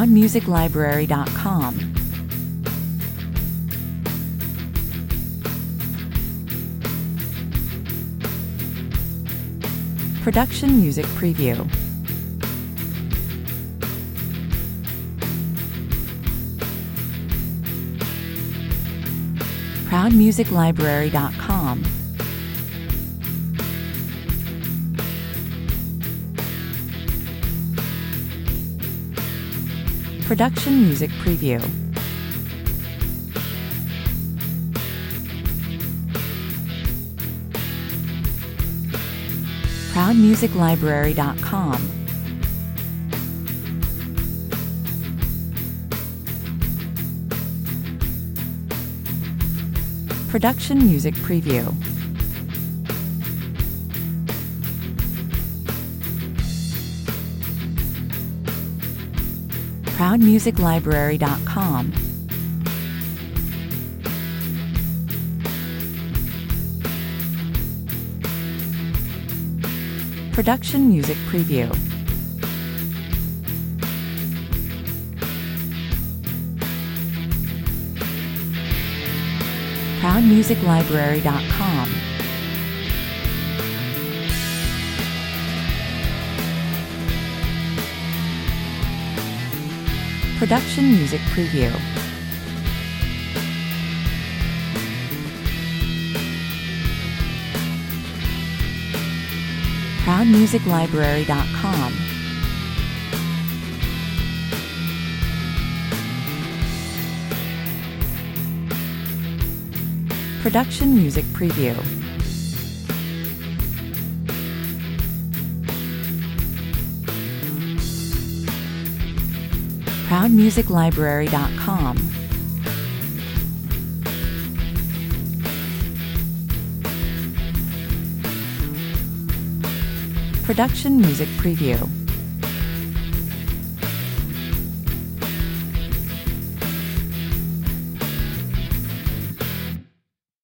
ProudMusicLibrary.com. Production Music Preview. ProudMusicLibrary.com. Production Music Preview. ProudMusicLibrary.com. Production Music Preview. ProudMusicLibrary.com. Production Music Preview. ProudMusicLibrary.com. Production Music Preview. ProudMusicLibrary.com. Production Music Preview. ProudMusicLibrary.com. Production Music Preview.